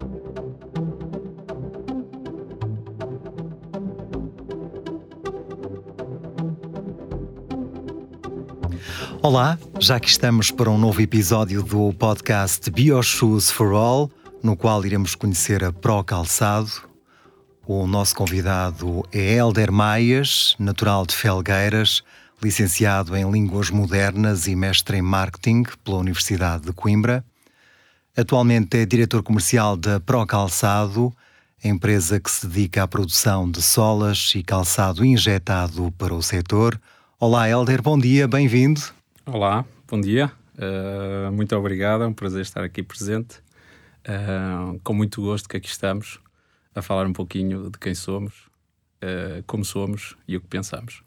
Olá, já que estamos para um novo episódio do podcast BioShoes for All, no qual iremos conhecer a Pro Calçado. O nosso convidado é Hélder Maias, natural de Felgueiras, licenciado em Línguas Modernas e mestre em Marketing pela Universidade de Coimbra. Atualmente é diretor comercial da Pro Calçado, empresa que se dedica à produção de solas e calçado injetado para o setor. Olá Hélder, bom dia, bem-vindo. Olá, bom dia. Muito obrigado, é um prazer estar aqui presente. Com muito gosto que aqui estamos a falar um pouquinho de quem somos, como somos e o que pensamos.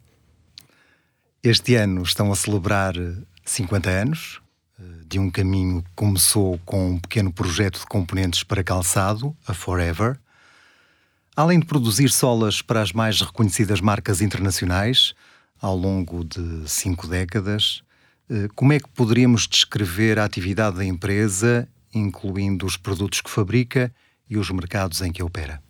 Este ano estão a celebrar 50 anos de um caminho que começou com um pequeno projeto de componentes para calçado, a Forever. Além de produzir solas para as mais reconhecidas marcas internacionais, ao longo de 5 décadas, como é que poderíamos descrever a atividade da empresa, incluindo os produtos que fabrica e os mercados em que opera?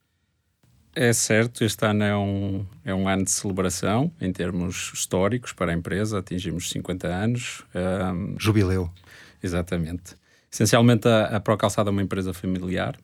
É certo, este ano é um ano de celebração em termos históricos para a empresa, atingimos 50 anos. Jubileu. Exatamente. Essencialmente a Pro Calçado é uma empresa familiar,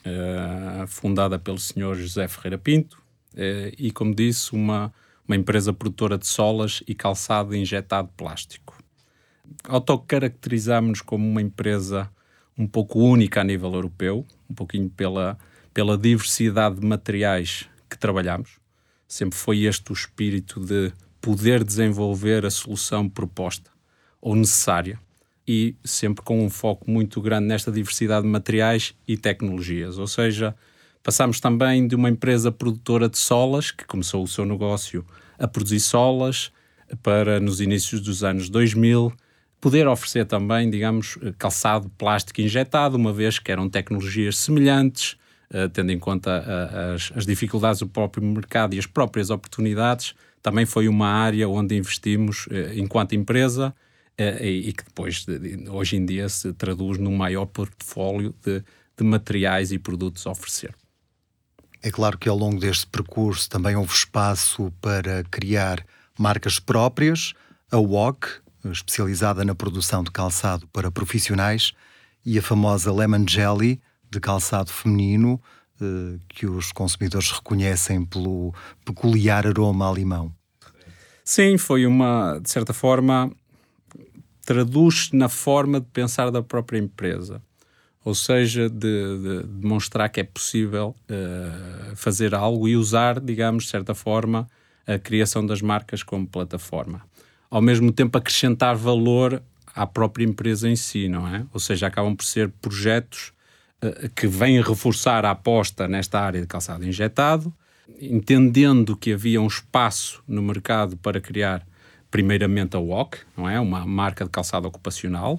fundada pelo Sr. José Ferreira Pinto e, como disse, uma empresa produtora de solas e calçado injetado de plástico. Autocaracterizámos-nos como uma empresa um pouco única a nível europeu, um pouquinho pela diversidade de materiais que trabalhamos. Sempre foi este o espírito de poder desenvolver a solução proposta ou necessária e sempre com um foco muito grande nesta diversidade de materiais e tecnologias. Ou seja, passámos também de uma empresa produtora de solas, que começou o seu negócio a produzir solas, para nos inícios dos anos 2000, poder oferecer também, digamos, calçado plástico injetado, uma vez que eram tecnologias semelhantes, tendo em conta as dificuldades do próprio mercado e as próprias oportunidades. Também foi uma área onde investimos enquanto empresa e que depois, hoje em dia, se traduz num maior portfólio de materiais e produtos a oferecer. É claro que ao longo deste percurso também houve espaço para criar marcas próprias, a WOC, especializada na produção de calçado para profissionais, e a famosa Lemon Jelly, de calçado feminino, que os consumidores reconhecem pelo peculiar aroma a limão. Sim, foi de certa forma, traduz-se na forma de pensar da própria empresa. Ou seja, de demonstrar que é possível fazer algo e usar, digamos, de certa forma, a criação das marcas como plataforma. Ao mesmo tempo, acrescentar valor à própria empresa em si, não é? Ou seja, acabam por ser projetos que vêm reforçar a aposta nesta área de calçado injetado, entendendo que havia um espaço no mercado para criar, primeiramente, a WOC, não é? Uma marca de calçado ocupacional,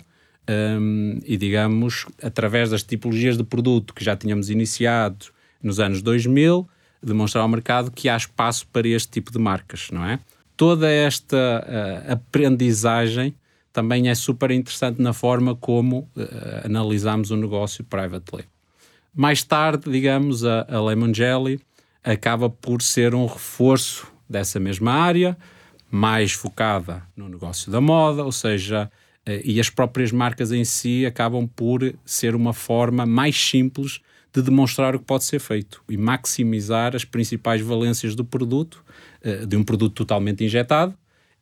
e, digamos, através das tipologias de produto que já tínhamos iniciado nos anos 2000, demonstrar ao mercado que há espaço para este tipo de marcas, não é? Toda esta aprendizagem também é super interessante na forma como analisamos o negócio private label. Mais tarde, digamos, a Lemon Jelly acaba por ser um reforço dessa mesma área, mais focada no negócio da moda, ou seja, e as próprias marcas em si acabam por ser uma forma mais simples de demonstrar o que pode ser feito e maximizar as principais valências do produto, de um produto totalmente injetado,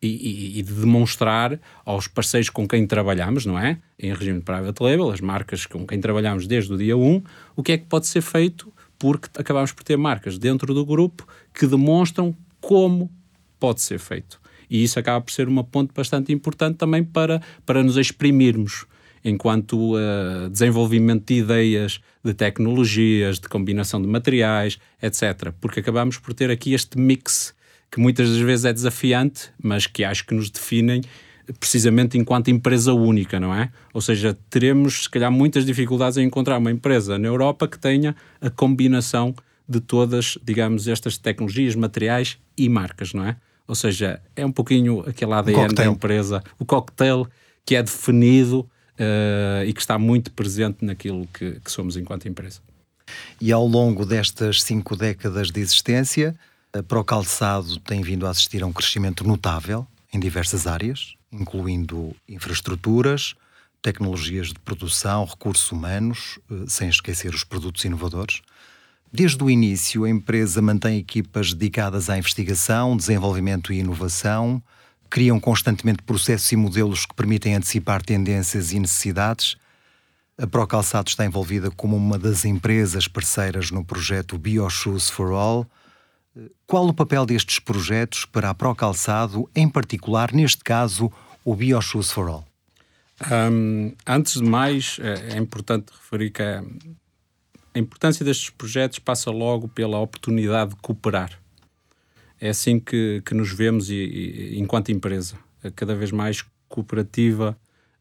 e de demonstrar aos parceiros com quem trabalhamos, não é? Em regime de private label, as marcas com quem trabalhamos desde o dia 1, o que é que pode ser feito, porque acabamos por ter marcas dentro do grupo que demonstram como pode ser feito. E isso acaba por ser uma ponte bastante importante também para nos exprimirmos enquanto desenvolvimento de ideias, de tecnologias, de combinação de materiais, etc. Porque acabamos por ter aqui este mix que muitas das vezes é desafiante, mas que acho que nos definem precisamente enquanto empresa única, não é? Ou seja, teremos, se calhar, muitas dificuldades em encontrar uma empresa na Europa que tenha a combinação de todas, digamos, estas tecnologias, materiais e marcas, não é? Ou seja, é um pouquinho aquele ADN da empresa, o cocktail que é definido e que está muito presente naquilo que somos enquanto empresa. E ao longo destas 5 décadas de existência, a Procalçado tem vindo a assistir a um crescimento notável em diversas áreas, incluindo infraestruturas, tecnologias de produção, recursos humanos, sem esquecer os produtos inovadores. Desde o início, a empresa mantém equipas dedicadas à investigação, desenvolvimento e inovação, criam constantemente processos e modelos que permitem antecipar tendências e necessidades. A Procalçado está envolvida como uma das empresas parceiras no projeto BioShoes for All. Qual o papel destes projetos para a Procalçado, em particular, neste caso, o BioShoes for All? Antes de mais, é importante referir que a importância destes projetos passa logo pela oportunidade de cooperar. É assim que nos vemos enquanto empresa, cada vez mais cooperativa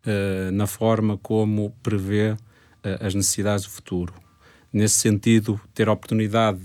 na forma como prevê as necessidades do futuro. Nesse sentido, ter a oportunidade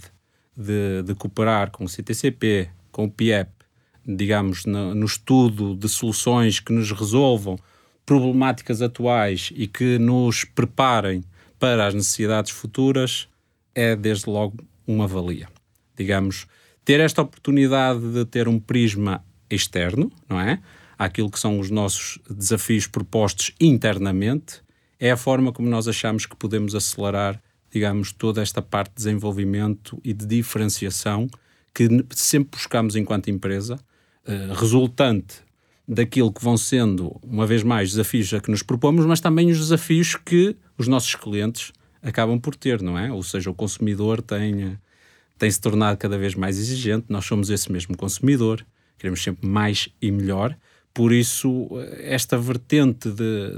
de cooperar com o CTCP, com o PIEP, digamos, no estudo de soluções que nos resolvam problemáticas atuais e que nos preparem para as necessidades futuras, é desde logo uma valia. Digamos, ter esta oportunidade de ter um prisma externo, não é? Àquilo que são os nossos desafios propostos internamente, é a forma como nós achamos que podemos acelerar, digamos, toda esta parte de desenvolvimento e de diferenciação que sempre buscamos enquanto empresa, resultante daquilo que vão sendo, uma vez mais, desafios a que nos propomos, mas também os desafios que os nossos clientes acabam por ter, não é? Ou seja, o consumidor tem se tornado cada vez mais exigente, nós somos esse mesmo consumidor, queremos sempre mais e melhor. Por isso, esta vertente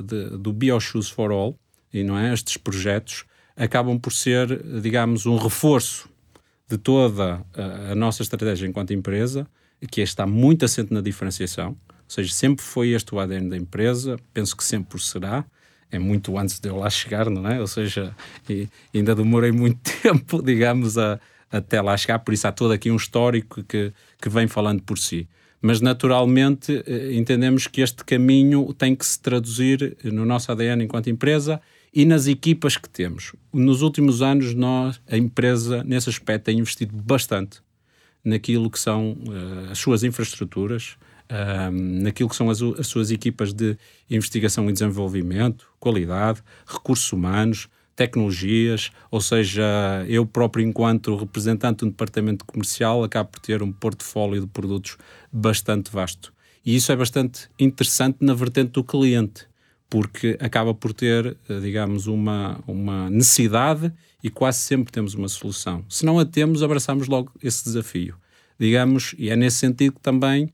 do BioShoes for All, e não é, estes projetos, acabam por ser, digamos, um reforço de toda a nossa estratégia enquanto empresa, que está muito assente na diferenciação, ou seja, sempre foi este o ADN da empresa, penso que sempre o será, é muito antes de eu lá chegar, não é? Ou seja, ainda demorei muito tempo, digamos, até lá chegar, por isso há todo aqui um histórico que vem falando por si. Mas, naturalmente, entendemos que este caminho tem que se traduzir no nosso ADN enquanto empresa e nas equipas que temos. Nos últimos anos, a empresa, nesse aspecto, tem investido bastante naquilo que são as suas infraestruturas, naquilo que são as suas equipas de investigação e desenvolvimento, qualidade, recursos humanos, tecnologias, ou seja, eu próprio, enquanto representante de um departamento comercial, acabo por ter um portfólio de produtos bastante vasto. E isso é bastante interessante na vertente do cliente, porque acaba por ter, digamos, uma necessidade e quase sempre temos uma solução. Se não a temos, abraçamos logo esse desafio. Digamos, e é nesse sentido que também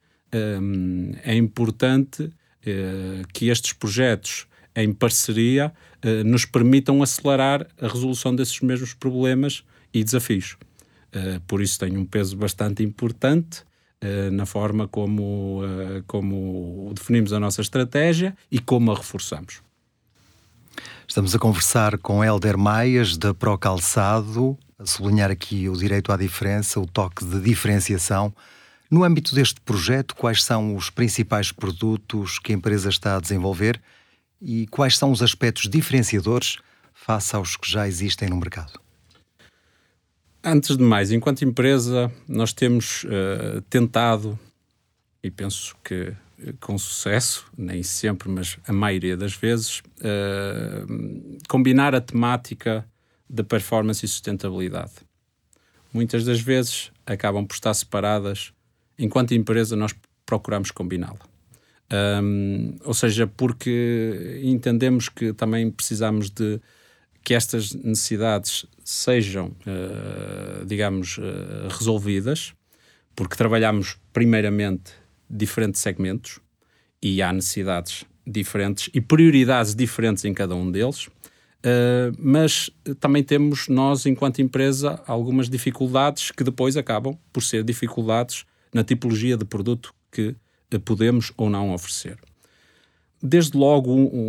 é importante que estes projetos em parceria nos permitam acelerar a resolução desses mesmos problemas e desafios. Por isso tem um peso bastante importante na forma como definimos a nossa estratégia e como a reforçamos. Estamos a conversar com Hélder Maias, da Procalçado, a sublinhar aqui o direito à diferença, o toque de diferenciação. No âmbito deste projeto, quais são os principais produtos que a empresa está a desenvolver e quais são os aspectos diferenciadores face aos que já existem no mercado? Antes de mais, enquanto empresa, nós temos tentado, e penso que com sucesso, nem sempre, mas a maioria das vezes, combinar a temática da performance e sustentabilidade. Muitas das vezes acabam por estar separadas. Enquanto empresa, nós procuramos combiná-la. Ou seja, porque entendemos que também precisamos de que estas necessidades sejam, digamos, resolvidas, porque trabalhamos primeiramente diferentes segmentos e há necessidades diferentes e prioridades diferentes em cada um deles, mas também temos nós, enquanto empresa, algumas dificuldades que depois acabam por ser dificuldades na tipologia de produto que podemos ou não oferecer. Desde logo,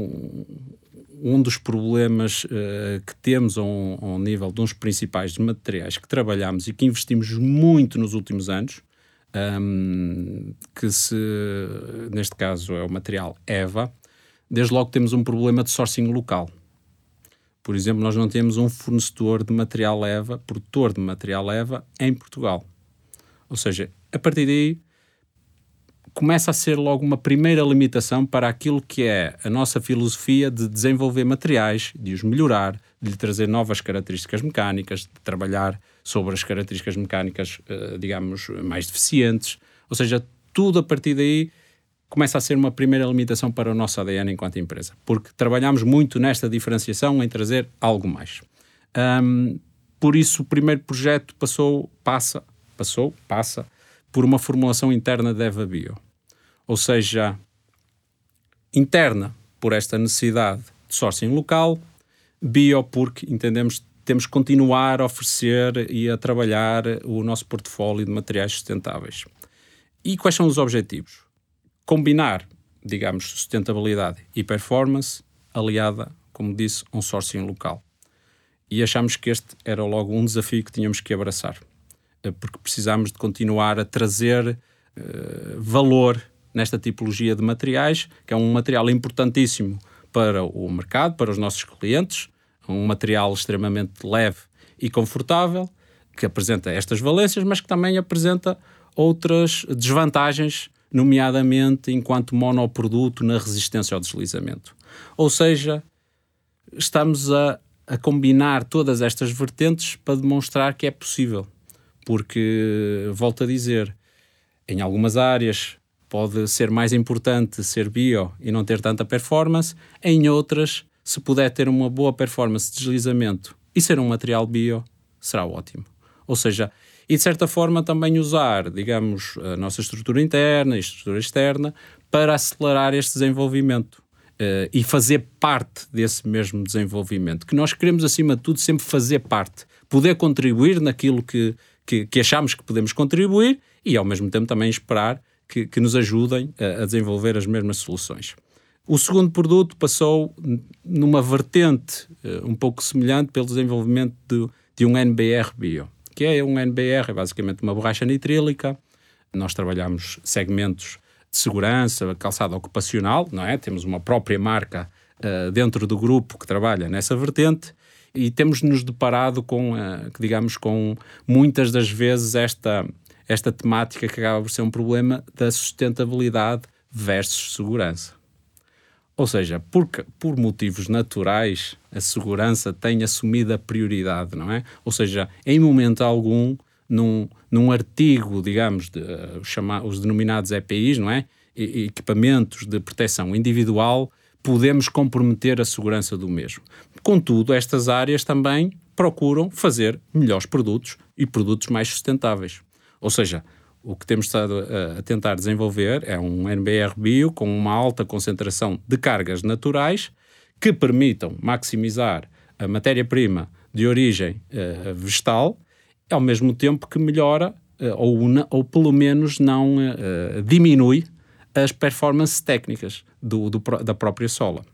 um dos problemas que temos ao nível de uns principais materiais que trabalhamos e que investimos muito nos últimos anos, neste caso é o material EVA, desde logo temos um problema de sourcing local. Por exemplo, nós não temos um fornecedor de material leva, produtor de material leva em Portugal. Ou seja, a partir daí começa a ser logo uma primeira limitação para aquilo que é a nossa filosofia de desenvolver materiais, de os melhorar, de lhe trazer novas características mecânicas, de trabalhar sobre as características mecânicas, digamos, mais deficientes. Ou seja, tudo a partir daí começa a ser uma primeira limitação para o nosso ADN enquanto empresa, porque trabalhamos muito nesta diferenciação em trazer algo mais. Por isso, o primeiro projeto passa por uma formulação interna de EvaBio. Ou seja, interna por esta necessidade de sourcing local, bio porque entendemos que temos que continuar a oferecer e a trabalhar o nosso portfólio de materiais sustentáveis. E quais são os objetivos? Combinar, digamos, sustentabilidade e performance aliada, como disse, a um sourcing local. E achamos que este era logo um desafio que tínhamos que abraçar, porque precisamos de continuar a trazer valor nesta tipologia de materiais, que é um material importantíssimo para o mercado, para os nossos clientes, um material extremamente leve e confortável, que apresenta estas valências, mas que também apresenta outras desvantagens, nomeadamente enquanto monoproduto na resistência ao deslizamento. Ou seja, estamos a combinar todas estas vertentes para demonstrar que é possível. Porque, volto a dizer, em algumas áreas pode ser mais importante ser bio e não ter tanta performance, em outras, se puder ter uma boa performance de deslizamento e ser um material bio, será ótimo. Ou seja, e de certa forma também usar, digamos, a nossa estrutura interna e estrutura externa para acelerar este desenvolvimento e fazer parte desse mesmo desenvolvimento, que nós queremos, acima de tudo, sempre fazer parte, poder contribuir naquilo que achamos que podemos contribuir e, ao mesmo tempo, também esperar que nos ajudem a desenvolver as mesmas soluções. O segundo produto passou numa vertente um pouco semelhante pelo desenvolvimento de um NBR bio. Que é um NBR, é basicamente uma borracha nitrílica. Nós trabalhamos segmentos de segurança, calçado ocupacional, não é? Temos uma própria marca dentro do grupo que trabalha nessa vertente e temos-nos deparado com muitas das vezes esta temática que acaba por ser um problema da sustentabilidade versus segurança. Ou seja, por motivos naturais, a segurança tem assumido a prioridade, não é? Ou seja, em momento algum, num artigo, digamos, os denominados EPIs, não é? Equipamentos de proteção individual, podemos comprometer a segurança do mesmo. Contudo, estas áreas também procuram fazer melhores produtos e produtos mais sustentáveis. Ou seja, o que temos estado a tentar desenvolver é um NBR bio com uma alta concentração de cargas naturais que permitam maximizar a matéria-prima de origem vegetal, ao mesmo tempo que melhora ou pelo menos não diminui as performances técnicas da própria sola.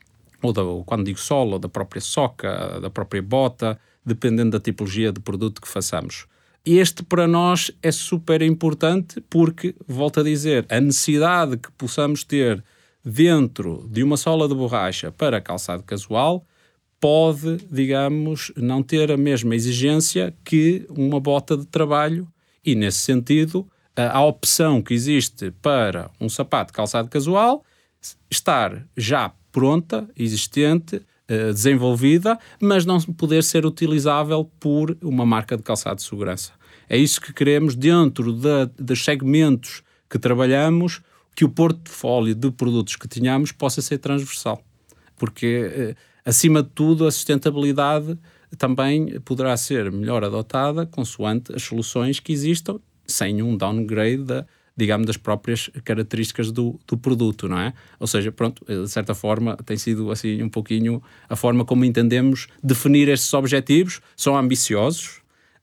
Ou quando digo sola, ou da própria soca, da própria bota, dependendo da tipologia de produto que façamos. Este, para nós, é super importante porque, volto a dizer, a necessidade que possamos ter dentro de uma sola de borracha para calçado casual pode, digamos, não ter a mesma exigência que uma bota de trabalho e, nesse sentido, a opção que existe para um sapato de calçado casual estar já pronta, existente, desenvolvida, mas não poder ser utilizável por uma marca de calçado de segurança. É isso que queremos dentro dos segmentos que trabalhamos, que o portfólio de produtos que tenhamos possa ser transversal. Porque, acima de tudo, a sustentabilidade também poderá ser melhor adotada consoante as soluções que existam, sem um downgrade das próprias características do produto, não é? Ou seja, pronto, de certa forma tem sido assim um pouquinho a forma como entendemos definir estes objetivos. São ambiciosos,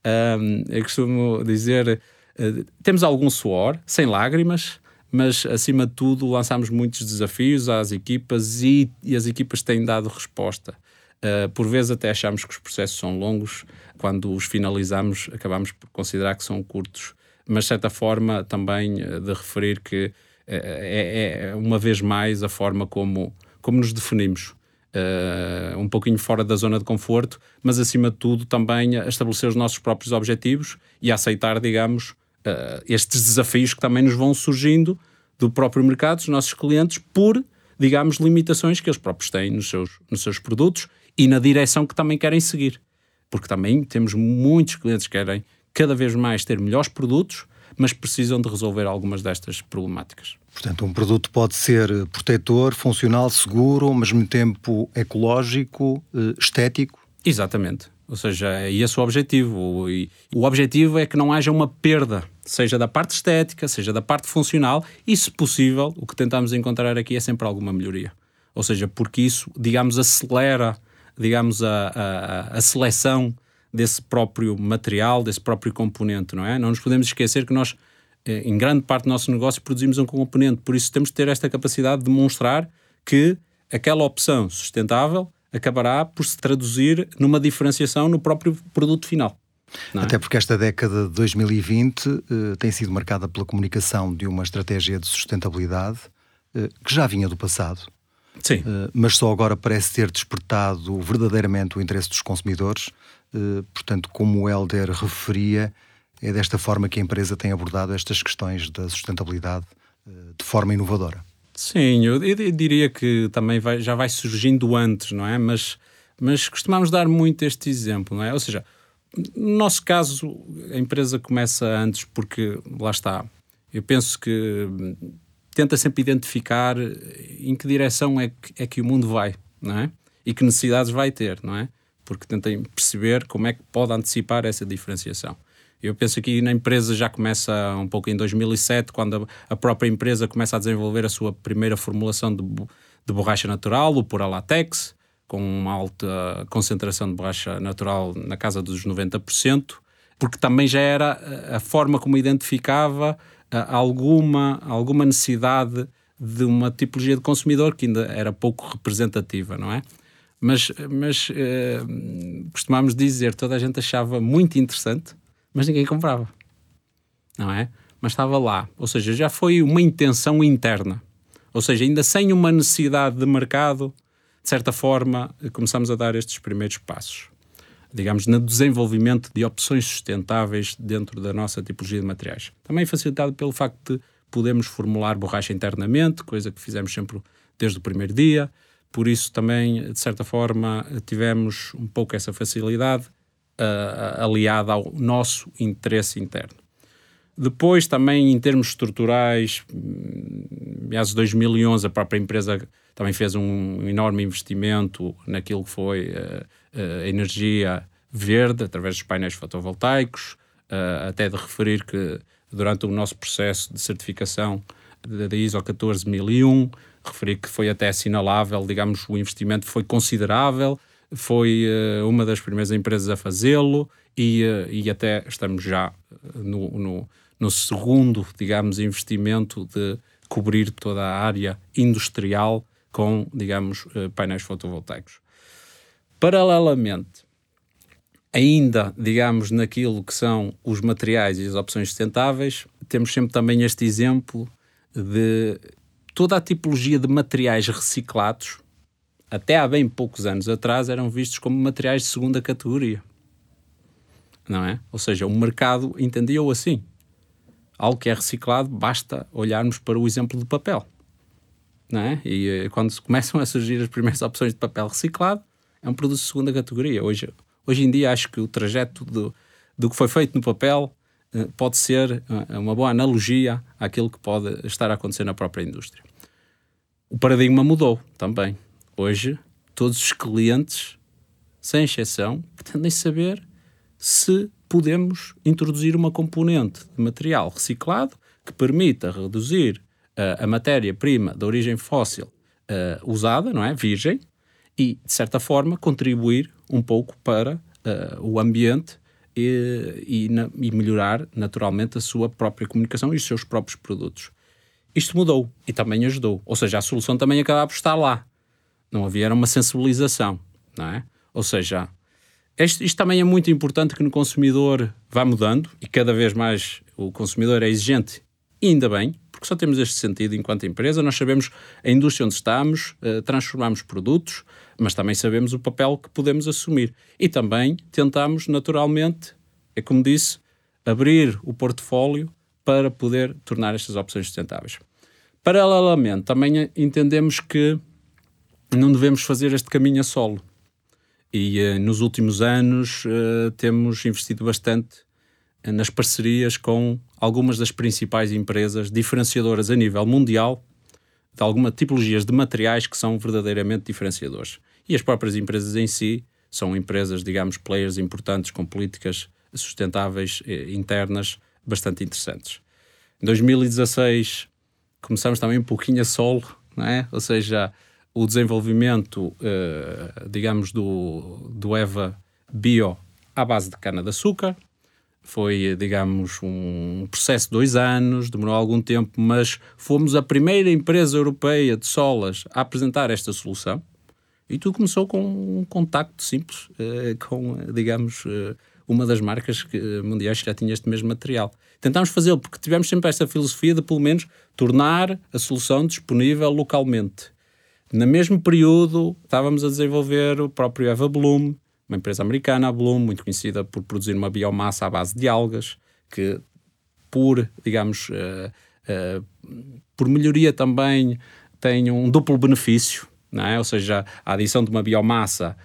eu costumo dizer, temos algum suor, sem lágrimas, mas acima de tudo lançamos muitos desafios às equipas e as equipas têm dado resposta. Por vezes até achamos que os processos são longos, quando os finalizamos acabamos por considerar que são curtos. Mas, de certa forma, também de referir que é uma vez mais a forma como como nos definimos. Um pouquinho fora da zona de conforto, mas acima de tudo também a estabelecer os nossos próprios objetivos e a aceitar, digamos, estes desafios que também nos vão surgindo do próprio mercado, dos nossos clientes, por, digamos, limitações que eles próprios têm nos seus produtos e na direção que também querem seguir. Porque também temos muitos clientes que querem cada vez mais ter melhores produtos, mas precisam de resolver algumas destas problemáticas. Portanto, um produto pode ser protetor, funcional, seguro, ao mesmo tempo ecológico, estético. Exatamente. Ou seja, é esse o objetivo. E o objetivo é que não haja uma perda, seja da parte estética, seja da parte funcional, e, se possível, o que tentamos encontrar aqui é sempre alguma melhoria. Ou seja, porque isso, digamos, acelera, digamos, a seleção desse próprio material, desse próprio componente, não é? Não nos podemos esquecer que nós, em grande parte do nosso negócio, produzimos um componente. Por isso temos de ter esta capacidade de demonstrar que aquela opção sustentável acabará por se traduzir numa diferenciação no próprio produto final. Até porque esta década de 2020 tem sido marcada pela comunicação de uma estratégia de sustentabilidade que já vinha do passado. Sim. Mas só agora parece ter despertado verdadeiramente o interesse dos consumidores. Portanto, como o Hélder referia, é desta forma que a empresa tem abordado estas questões da sustentabilidade de forma inovadora. Sim, eu diria que também já vai surgindo antes, não é? Mas costumamos dar muito este exemplo, não é? Ou seja, no nosso caso, a empresa começa antes porque, lá está, eu penso que tenta sempre identificar em que direção é que o mundo vai, não é? E que necessidades vai ter, não é? Porque tentem perceber como é que pode antecipar essa diferenciação. Eu penso que na empresa já começa um pouco em 2007, quando a própria empresa começa a desenvolver a sua primeira formulação de borracha natural, o Pura Latex, com uma alta concentração de borracha natural na casa dos 90%, porque também já era a forma como identificava alguma necessidade de uma tipologia de consumidor que ainda era pouco representativa, não é? Mas costumamos dizer, toda a gente achava muito interessante, mas ninguém comprava, não é? Mas estava lá, ou seja, já foi uma intenção interna, ou seja, ainda sem uma necessidade de mercado, de certa forma, começamos a dar estes primeiros passos, digamos, no desenvolvimento de opções sustentáveis dentro da nossa tipologia de materiais. Também facilitado pelo facto de podermos formular borracha internamente, coisa que fizemos sempre desde o primeiro dia, por isso também, de certa forma, tivemos um pouco essa facilidade aliada ao nosso interesse interno. Depois, também em termos estruturais, em 2011 a própria empresa também fez um enorme investimento naquilo que foi a energia verde, através dos painéis fotovoltaicos, até de referir que durante o nosso processo de certificação da ISO 14001, referir que foi até assinalável, digamos, o investimento foi considerável, foi uma das primeiras empresas a fazê-lo e até estamos já no segundo, digamos, investimento de cobrir toda a área industrial com, digamos, painéis fotovoltaicos. Paralelamente, ainda, digamos, naquilo que são os materiais e as opções sustentáveis, temos sempre também este exemplo de toda a tipologia de materiais reciclados, até há bem poucos anos atrás, eram vistos como materiais de segunda categoria. Não é? Ou seja, o mercado entendia-o assim. Algo que é reciclado, basta olharmos para o exemplo do papel. Não é? E quando começam a surgir as primeiras opções de papel reciclado, é um produto de segunda categoria. Hoje em dia, acho que o trajeto do que foi feito no papel pode ser uma boa analogia àquilo que pode estar a acontecer na própria indústria. O paradigma mudou também. Hoje, todos os clientes, sem exceção, pretendem saber se podemos introduzir uma componente de material reciclado que permita reduzir a matéria-prima de origem fóssil usada, não é? Virgem, e, de certa forma, contribuir um pouco para o ambiente e melhorar, naturalmente, a sua própria comunicação e os seus próprios produtos. Isto mudou e também ajudou. Ou seja, a solução também acaba por estar lá. Não havia uma sensibilização, não é? Ou seja, isto também é muito importante que no consumidor vá mudando e cada vez mais o consumidor é exigente E ainda bem, porque só temos este sentido enquanto empresa. Nós sabemos a indústria onde estamos, transformamos produtos, mas também sabemos o papel que podemos assumir. E também tentamos, naturalmente, é como disse, abrir o portfólio para poder tornar estas opções sustentáveis. Paralelamente, também entendemos que não devemos fazer este caminho a solo. E nos últimos anos temos investido bastante nas parcerias com algumas das principais empresas diferenciadoras a nível mundial de algumas tipologias de materiais que são verdadeiramente diferenciadores. E as próprias empresas em si são empresas, digamos, players importantes com políticas sustentáveis internas bastante interessantes. Em 2016 começamos também um pouquinho a solo, não é? Ou seja, o desenvolvimento, digamos, do EVA Bio à base de cana-de-açúcar. Foi, digamos, um processo de 2 anos, demorou algum tempo, mas fomos a primeira empresa europeia de solas a apresentar esta solução. E tudo começou com um contacto simples com, digamos, uma das marcas mundiais que já tinha este mesmo material. Tentámos fazê-lo porque tivemos sempre esta filosofia de, pelo menos, tornar a solução disponível localmente. No mesmo período, estávamos a desenvolver o próprio Eva Bloom, uma empresa americana, a Bloom, muito conhecida por produzir uma biomassa à base de algas, que por, digamos, por melhoria também tem um duplo benefício, não é? Ou seja, a adição de uma biomassa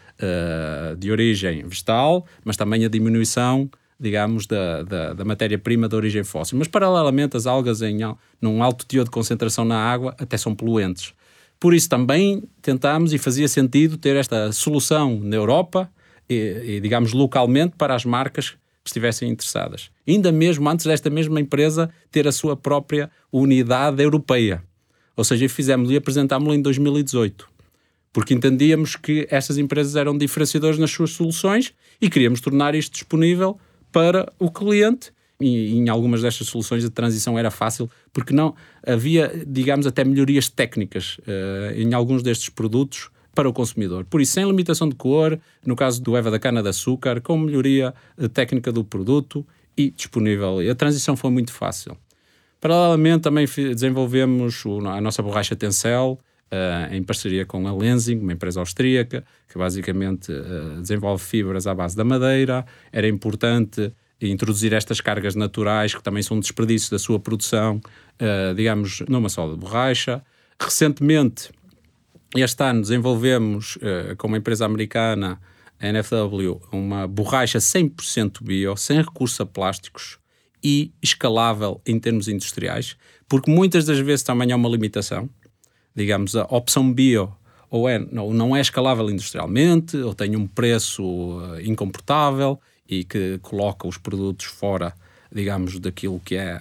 de origem vegetal, mas também a diminuição, digamos, da matéria-prima de origem fóssil. Mas, paralelamente, as algas num alto teor de concentração na água até são poluentes. Por isso também tentámos e fazia sentido ter esta solução na Europa e, digamos, localmente para as marcas que estivessem interessadas. Ainda mesmo antes desta mesma empresa ter a sua própria unidade europeia. Ou seja, fizemos e apresentámos-la em 2018. Porque entendíamos que estas empresas eram diferenciadoras nas suas soluções e queríamos tornar isto disponível para o cliente. E em algumas destas soluções a transição era fácil, porque não havia, digamos, até melhorias técnicas em alguns destes produtos para o consumidor. Por isso, sem limitação de cor, no caso do Eva da cana-de-açúcar, com melhoria técnica do produto e disponível. E a transição foi muito fácil. Paralelamente, também desenvolvemos a nossa borracha Tencel, em parceria com a Lenzing, uma empresa austríaca, que basicamente desenvolve fibras à base da madeira. Era importante introduzir estas cargas naturais, que também são desperdícios da sua produção, digamos, numa sola de borracha. Recentemente, este ano, desenvolvemos com uma empresa americana, a NFW, uma borracha 100% bio, sem recurso a plásticos e escalável em termos industriais, porque muitas das vezes também há uma limitação. Digamos, a opção bio ou não é escalável industrialmente, ou tem um preço incomportável e que coloca os produtos fora, digamos, daquilo que é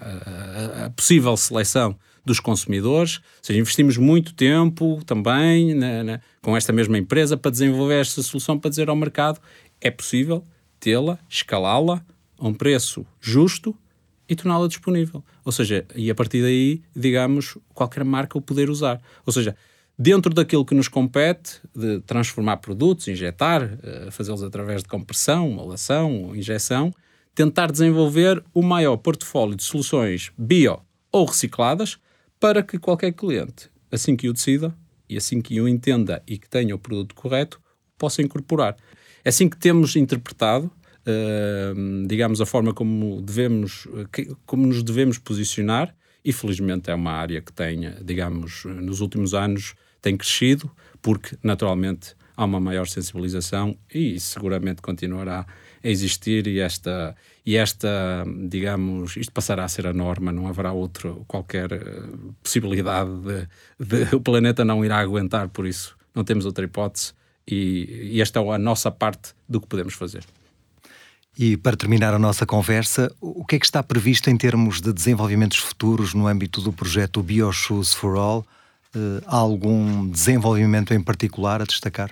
a possível seleção dos consumidores. Ou seja, investimos muito tempo também com esta mesma empresa para desenvolver esta solução, para dizer ao mercado é possível tê-la, escalá-la a um preço justo e torná-la disponível. Ou seja, e a partir daí, digamos, qualquer marca o poder usar. Ou seja, dentro daquilo que nos compete, de transformar produtos, injetar, fazê-los através de compressão, malação, injeção, tentar desenvolver o maior portfólio de soluções bio ou recicladas para que qualquer cliente, assim que o decida e assim que o entenda e que tenha o produto correto, possa incorporar. É assim que temos interpretado, digamos, a forma como nos devemos posicionar, e felizmente é uma área que tem, digamos, nos últimos anos tem crescido, porque naturalmente há uma maior sensibilização e seguramente continuará a existir e esta, digamos, isto passará a ser a norma, não haverá qualquer possibilidade de o planeta não irá aguentar, por isso não temos outra hipótese e esta é a nossa parte do que podemos fazer. E para terminar a nossa conversa, o que é que está previsto em termos de desenvolvimentos futuros no âmbito do projeto BioShoes for All? Há algum desenvolvimento em particular a destacar?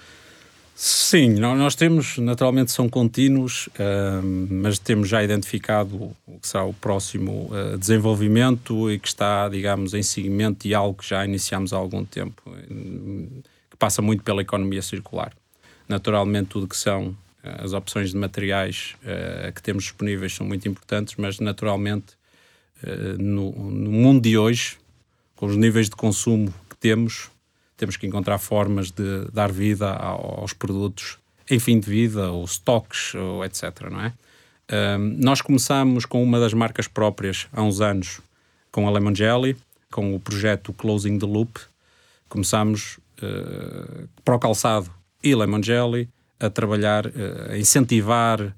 Sim, nós temos, naturalmente são contínuos, mas temos já identificado o que será o próximo desenvolvimento e que está, digamos, em seguimento de algo que já iniciamos há algum tempo, que passa muito pela economia circular. Naturalmente tudo que são as opções de materiais que temos disponíveis são muito importantes, mas naturalmente no mundo de hoje, com os níveis de consumo que temos que encontrar formas de dar vida aos produtos em fim de vida, ou stocks, ou etc. Não é? Nós começamos com uma das marcas próprias há uns anos, com a Lemon Jelly, com o projeto Closing the Loop. Começámos para o calçado e Lemon Jelly a trabalhar, a incentivar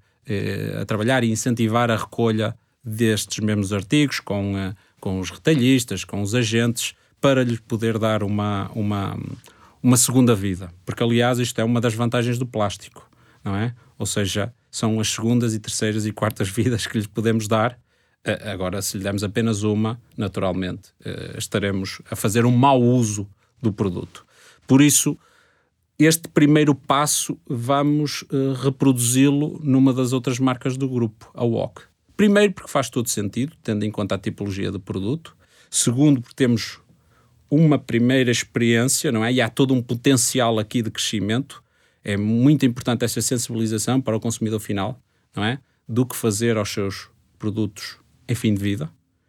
a recolha destes mesmos artigos com os retalhistas, com os agentes, para lhes poder dar uma segunda vida. Porque, aliás, isto é uma das vantagens do plástico, não é? Ou seja, são as segundas e terceiras e quartas vidas que lhes podemos dar. Agora, se lhe dermos apenas uma, naturalmente, estaremos a fazer um mau uso do produto. Por isso, este primeiro passo vamos reproduzi-lo numa das outras marcas do grupo, a Wok. Primeiro, porque faz todo sentido, tendo em conta a tipologia do produto. Segundo, porque temos uma primeira experiência, não é? E há todo um potencial aqui de crescimento. É muito importante essa sensibilização para o consumidor final, não é? Do que fazer aos seus produtos em fim de vida.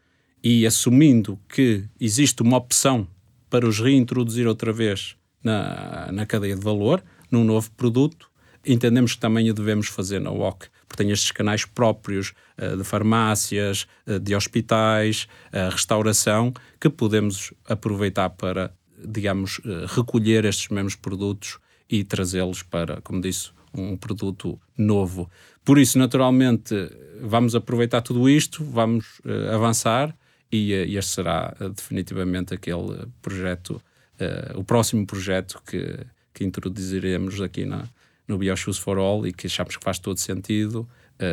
E assumindo que existe uma opção para os reintroduzir outra vez na cadeia de valor, num novo produto, entendemos que também o devemos fazer na Wok, porque tem estes canais próprios de farmácias, de hospitais, restauração, que podemos aproveitar para, digamos, recolher estes mesmos produtos e trazê-los para, como disse, um produto novo. Por isso, naturalmente, vamos aproveitar tudo isto, vamos avançar, e este será definitivamente aquele projeto, o próximo projeto que introduziremos aqui no BioShoes for All, e que achamos que faz todo sentido,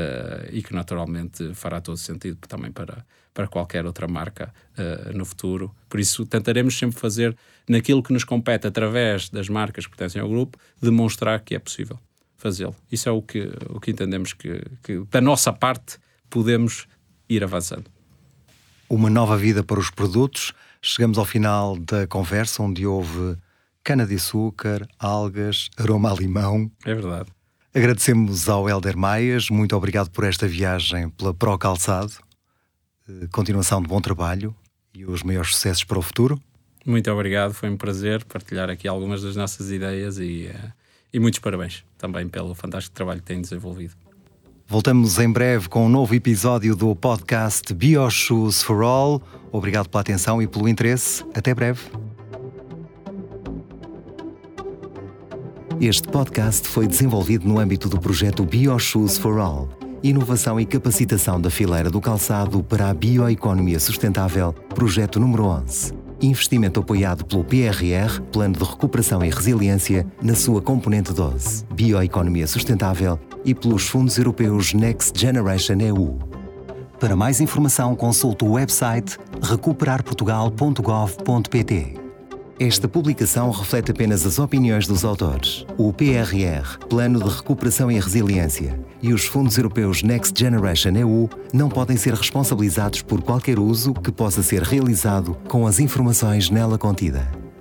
e que naturalmente fará todo sentido também para qualquer outra marca no futuro. Por isso tentaremos sempre fazer naquilo que nos compete através das marcas que pertencem ao grupo, demonstrar que é possível fazê-lo. Isso é o que entendemos que da nossa parte podemos ir avançando. Uma nova vida para os produtos. Chegamos ao final da conversa, onde houve cana-de-açúcar, algas, aroma a limão. É verdade. Agradecemos ao Hélder Maias, muito obrigado por esta viagem pela Pro Calçado. Continuação de bom trabalho e os maiores sucessos para o futuro. Muito obrigado, foi um prazer partilhar aqui algumas das nossas ideias e muitos parabéns também pelo fantástico trabalho que têm desenvolvido. Voltamos em breve com um novo episódio do podcast BioShoes for All. Obrigado pela atenção e pelo interesse. Até breve. Este podcast foi desenvolvido no âmbito do projeto BioShoes for All, inovação e capacitação da fileira do calçado para a bioeconomia sustentável, projeto número 11. Investimento apoiado pelo PRR, Plano de Recuperação e Resiliência, na sua componente 12, Bioeconomia Sustentável, e pelos fundos europeus Next Generation EU. Para mais informação, consulte o website recuperarportugal.gov.pt. Esta publicação reflete apenas as opiniões dos autores. O PRR, Plano de Recuperação e Resiliência, e os fundos europeus Next Generation EU não podem ser responsabilizados por qualquer uso que possa ser realizado com as informações nela contida.